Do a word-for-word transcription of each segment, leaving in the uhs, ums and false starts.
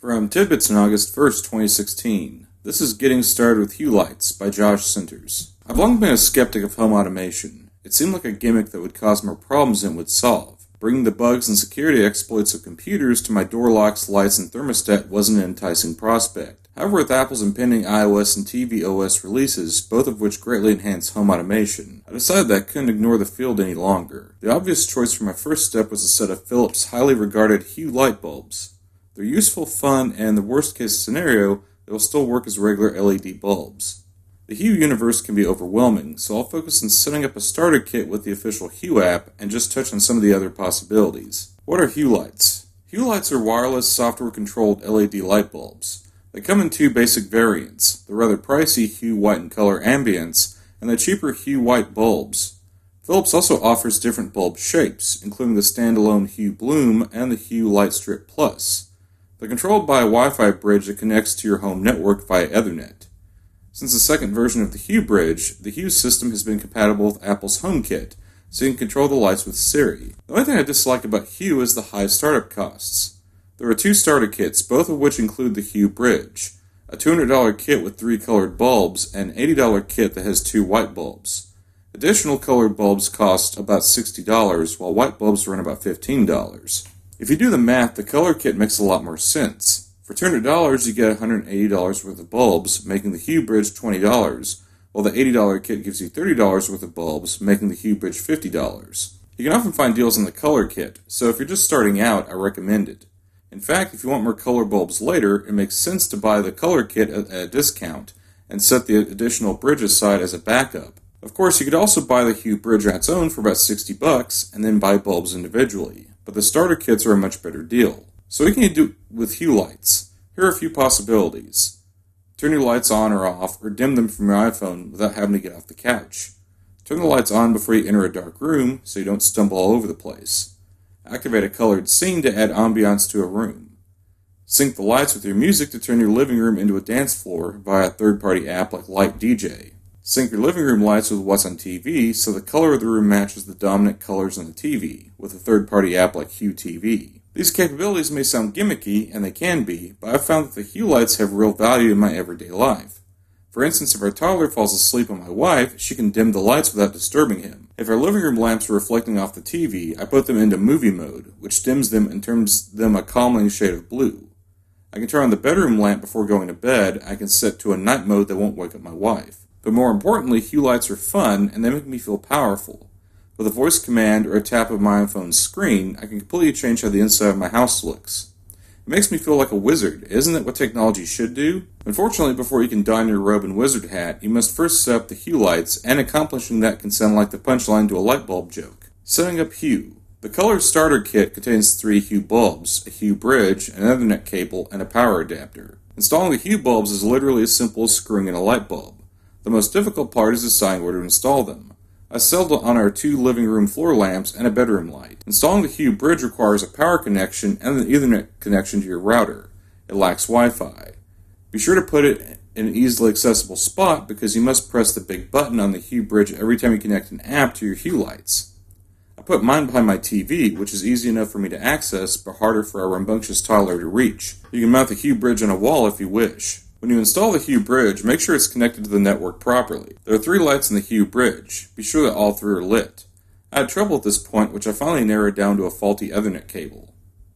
From Tidbits on August first, twenty sixteen, this is Getting Started with Hue Lights by Josh Sinters. I've long been a skeptic of home automation. It seemed like a gimmick that would cause more problems than it would solve. Bringing the bugs and security exploits of computers to my door locks, lights, and thermostat wasn't an enticing prospect. However, with Apple's impending iOS and tvOS releases, both of which greatly enhance home automation, I decided that I couldn't ignore the field any longer. The obvious choice for my first step was a set of Philips' highly regarded Hue light bulbs. They're useful, fun, and in the worst-case scenario, they will still work as regular L E D bulbs. The Hue universe can be overwhelming, so I'll focus on setting up a starter kit with the official Hue app and just touch on some of the other possibilities. What are Hue lights? Hue lights are wireless, software-controlled L E D light bulbs. They come in two basic variants, the rather pricey Hue White and Color Ambience, and the cheaper Hue White bulbs. Philips also offers different bulb shapes, including the standalone Hue Bloom and the Hue Light Strip Plus. They're controlled by a Wi-Fi bridge that connects to your home network via Ethernet. Since the second version of the Hue bridge, the Hue system has been compatible with Apple's HomeKit, so you can control the lights with Siri. The only thing I dislike about Hue is the high startup costs. There are two starter kits, both of which include the Hue bridge, a two hundred dollars kit with three colored bulbs, and an eighty dollars kit that has two white bulbs. Additional colored bulbs cost about sixty dollars, while white bulbs run about fifteen dollars. If you do the math, the color kit makes a lot more sense. For two hundred dollars, you get one hundred eighty dollars worth of bulbs, making the Hue bridge twenty dollars, while the eighty dollars kit gives you thirty dollars worth of bulbs, making the Hue bridge fifty dollars. You can often find deals on the color kit, so if you're just starting out, I recommend it. In fact, if you want more color bulbs later, it makes sense to buy the color kit at a discount and set the additional bridge aside as a backup. Of course, you could also buy the Hue bridge on its own for about sixty bucks and then buy bulbs individually. But the starter kits are a much better deal. So what can you do with Hue lights? Here are a few possibilities. Turn your lights on or off, or dim them from your iPhone without having to get off the couch. Turn the lights on before you enter a dark room so you don't stumble all over the place. Activate a colored scene to add ambiance to a room. Sync the lights with your music to turn your living room into a dance floor via a third-party app like Light D J. Sync your living room lights with what's on T V so the color of the room matches the dominant colors on the T V, with a third-party app like Hue T V. These capabilities may sound gimmicky, and they can be, but I've found that the Hue lights have real value in my everyday life. For instance, if our toddler falls asleep on my wife, she can dim the lights without disturbing him. If our living room lamps are reflecting off the T V, I put them into movie mode, which dims them and turns them a calming shade of blue. I can turn on the bedroom lamp before going to bed. I can set to a night mode that won't wake up my wife. But more importantly, Hue lights are fun, and they make me feel powerful. With a voice command or a tap of my iPhone's screen, I can completely change how the inside of my house looks. It makes me feel like a wizard. Isn't that what technology should do? Unfortunately, before you can don your robe and wizard hat, you must first set up the Hue lights, and accomplishing that can sound like the punchline to a light bulb joke. Setting up Hue. The color starter kit contains three Hue bulbs, a Hue bridge, an Ethernet cable, and a power adapter. Installing the Hue bulbs is literally as simple as screwing in a light bulb. The most difficult part is deciding where to install them. I settled on our two living room floor lamps and a bedroom light. Installing the Hue bridge requires a power connection and an Ethernet connection to your router. It lacks Wi-Fi. Be sure to put it in an easily accessible spot because you must press the big button on the Hue bridge every time you connect an app to your Hue lights. I put mine behind my T V, which is easy enough for me to access, but harder for a rambunctious toddler to reach. You can mount the Hue bridge on a wall if you wish. When you install the Hue bridge, make sure it's connected to the network properly. There are three lights in the Hue bridge. Be sure that all three are lit. I had trouble at this point, which I finally narrowed down to a faulty Ethernet cable.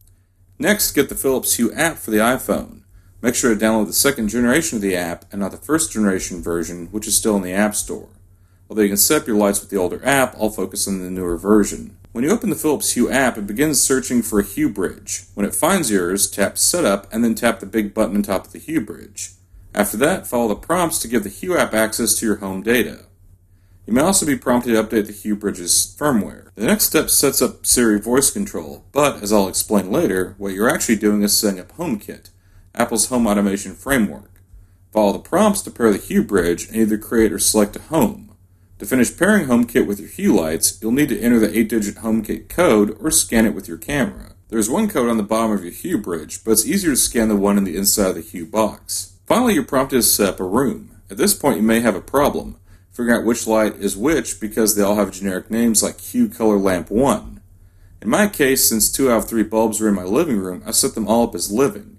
Next, get the Philips Hue app for the iPhone. Make sure to download the second generation of the app and not the first generation version, which is still in the App Store. Although you can set up your lights with the older app, I'll focus on the newer version. When you open the Philips Hue app, it begins searching for a Hue bridge. When it finds yours, tap Setup and then tap the big button on top of the Hue bridge. After that, follow the prompts to give the Hue app access to your home data. You may also be prompted to update the Hue bridge's firmware. The next step sets up Siri voice control, but, as I'll explain later, what you're actually doing is setting up HomeKit, Apple's home automation framework. Follow the prompts to pair the Hue bridge and either create or select a home. To finish pairing HomeKit with your Hue lights, you'll need to enter the eight digit HomeKit code or scan it with your camera. There's one code on the bottom of your Hue bridge, but it's easier to scan the one in the inside of the Hue box. Finally, you're prompted to set up a room. At this point, you may have a problem, figuring out which light is which because they all have generic names like Hue Color Lamp one. In my case, since two out of three bulbs are in my living room, I set them all up as living.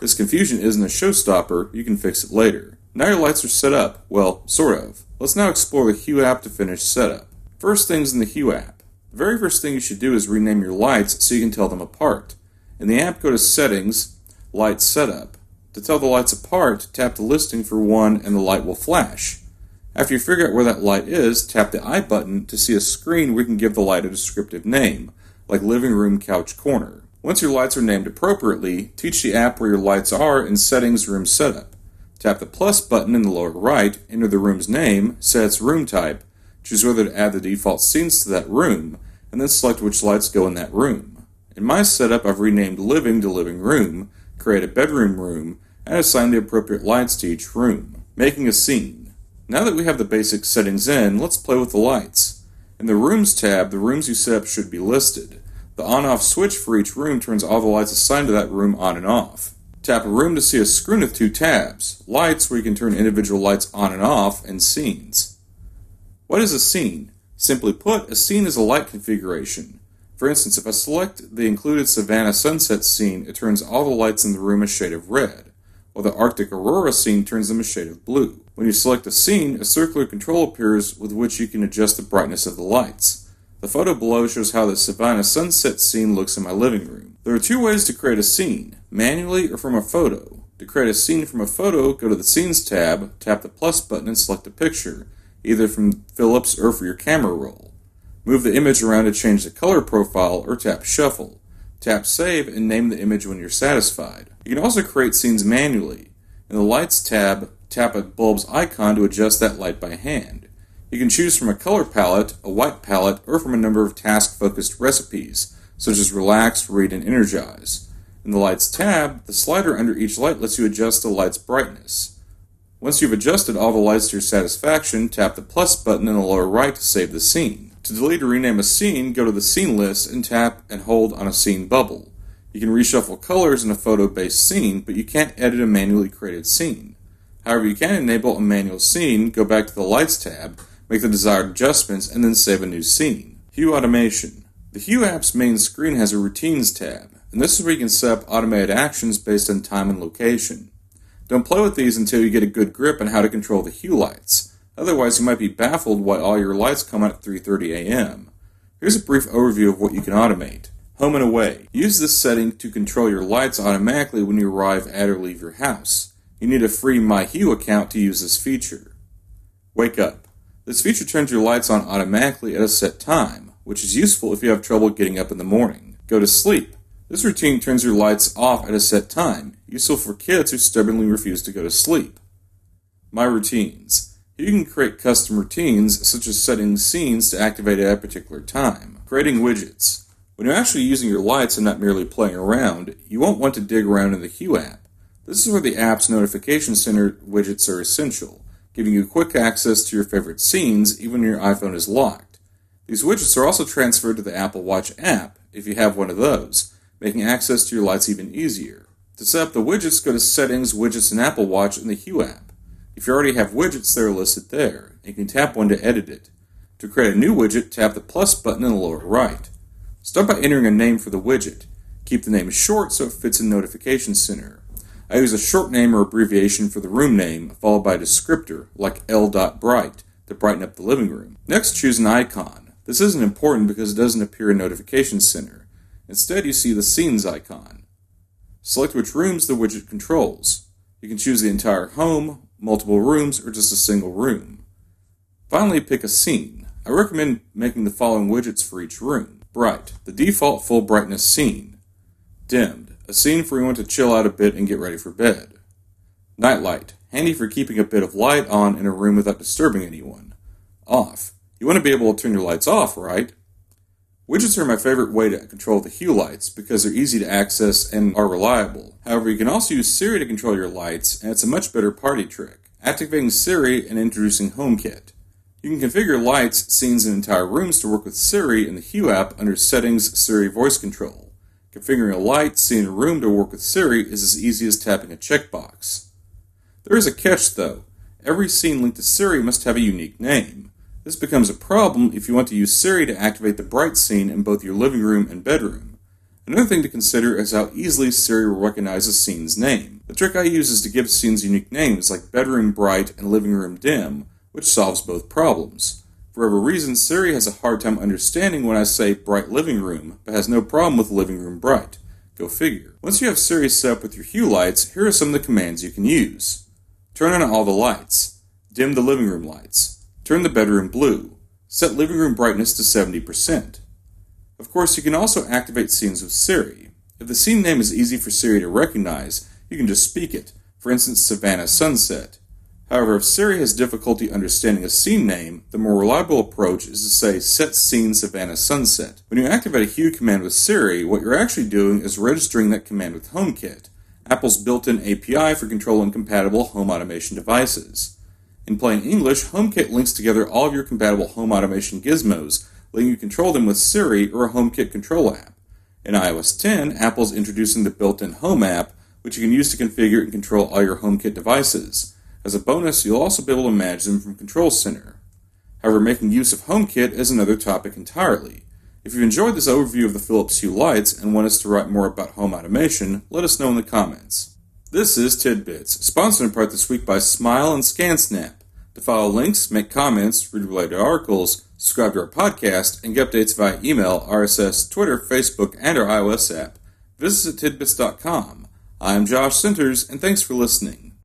This confusion isn't a showstopper, you can fix it later. Now your lights are set up. Well, sort of. Let's now explore the Hue app to finish setup. First things in the Hue app. The very first thing you should do is rename your lights so you can tell them apart. In the app, go to Settings, Light Setup. To tell the lights apart, tap the listing for one and the light will flash. After you figure out where that light is, tap the I button to see a screen where you can give the light a descriptive name, like Living Room Couch Corner. Once your lights are named appropriately, teach the app where your lights are in Settings Room Setup. Tap the plus button in the lower right, enter the room's name, set its room type, choose whether to add the default scenes to that room, and then select which lights go in that room. In my setup, I've renamed Living to Living Room, create a bedroom room, and assign the appropriate lights to each room. Making a scene. Now that we have the basic settings in, let's play with the lights. In the Rooms tab, the rooms you set up should be listed. The on-off switch for each room turns all the lights assigned to that room on and off. Tap a room to see a screen with two tabs, Lights where you can turn individual lights on and off, and Scenes. What is a scene? Simply put, a scene is a light configuration. For instance, if I select the included Savannah sunset scene, it turns all the lights in the room a shade of red, while the Arctic aurora scene turns them a shade of blue. When you select a scene, a circular control appears with which you can adjust the brightness of the lights. The photo below shows how the Savannah sunset scene looks in my living room. There are two ways to create a scene, manually or from a photo. To create a scene from a photo, go to the Scenes tab, tap the plus button and select a picture, either from Philips or for your camera roll. Move the image around to change the color profile or tap Shuffle. Tap Save and name the image when you're satisfied. You can also create scenes manually. In the Lights tab, tap a bulb's icon to adjust that light by hand. You can choose from a color palette, a white palette, or from a number of task-focused recipes, such as Relax, Read, and Energize. In the Lights tab, the slider under each light lets you adjust the light's brightness. Once you've adjusted all the lights to your satisfaction, tap the plus button in the lower right to save the scene. To delete or rename a scene, go to the Scene list and tap and hold on a scene bubble. You can reshuffle colors in a photo-based scene, but you can't edit a manually created scene. However, you can enable a manual scene, go back to the Lights tab, make the desired adjustments, and then save a new scene. Hue Automation. The Hue app's main screen has a Routines tab, and this is where you can set up automated actions based on time and location. Don't play with these until you get a good grip on how to control the Hue lights. Otherwise, you might be baffled why all your lights come on at three thirty a m Here's a brief overview of what you can automate. Home and Away. Use this setting to control your lights automatically when you arrive at or leave your house. You need a free MyHue account to use this feature. Wake Up. This feature turns your lights on automatically at a set time, which is useful if you have trouble getting up in the morning. Go to Sleep. This routine turns your lights off at a set time, useful for kids who stubbornly refuse to go to sleep. My Routines. You can create custom routines, such as setting scenes to activate at a particular time. Creating widgets. When you're actually using your lights and not merely playing around, you won't want to dig around in the Hue app. This is where the app's Notification Center widgets are essential, giving you quick access to your favorite scenes even when your iPhone is locked. These widgets are also transferred to the Apple Watch app, if you have one of those, making access to your lights even easier. To set up the widgets, go to Settings, Widgets, and Apple Watch in the Hue app. If you already have widgets, they are listed there. You can tap one to edit it. To create a new widget, tap the plus button in the lower right. Start by entering a name for the widget. Keep the name short so it fits in Notification Center. I use a short name or abbreviation for the room name, followed by a descriptor, like L dot bright, to brighten up the living room. Next, choose an icon. This isn't important because it doesn't appear in Notification Center. Instead, you see the Scenes icon. Select which rooms the widget controls. You can choose the entire home, multiple rooms, or just a single room. Finally, pick a scene. I recommend making the following widgets for each room. Bright, the default full brightness scene. Dimmed, a scene for you want to chill out a bit and get ready for bed. Nightlight, handy for keeping a bit of light on in a room without disturbing anyone. Off, you want to be able to turn your lights off, right? Widgets are my favorite way to control the Hue lights because they're easy to access and are reliable. However, you can also use Siri to control your lights, and it's a much better party trick. Activating Siri and introducing HomeKit. You can configure lights, scenes, and entire rooms to work with Siri in the Hue app under Settings, Siri Voice Control. Configuring a light, scene, or room to work with Siri is as easy as tapping a checkbox. There is a catch, though. Every scene linked to Siri must have a unique name. This becomes a problem if you want to use Siri to activate the bright scene in both your living room and bedroom. Another thing to consider is how easily Siri will recognize a scene's name. The trick I use is to give scenes unique names like bedroom bright and living room dim, which solves both problems. For whatever reason, Siri has a hard time understanding when I say bright living room, but has no problem with living room bright. Go figure. Once you have Siri set up with your hue lights, here are some of the commands you can use. Turn on all the lights. Dim the living room lights. Turn the bedroom blue. Set living room brightness to seventy percent. Of course, you can also activate scenes with Siri. If the scene name is easy for Siri to recognize, you can just speak it, for instance, Savannah Sunset. However, if Siri has difficulty understanding a scene name, the more reliable approach is to say Set Scene Savannah Sunset. When you activate a hue command with Siri, what you're actually doing is registering that command with HomeKit, Apple's built-in A P I for controlling compatible home automation devices. In plain English, HomeKit links together all of your compatible home automation gizmos, letting you control them with Siri or a HomeKit control app. In i O S ten, Apple's introducing the built-in Home app, which you can use to configure and control all your HomeKit devices. As a bonus, you'll also be able to manage them from Control Center. However, making use of HomeKit is another topic entirely. If you've enjoyed this overview of the Philips Hue lights and want us to write more about home automation, let us know in the comments. This is Tidbits, sponsored in part this week by Smile and ScanSnap. To follow links, make comments, read related articles, subscribe to our podcast, and get updates via email, R S S, Twitter, Facebook, and our iOS app, visit us at tidbits dot com. I'm Josh Centers, and thanks for listening.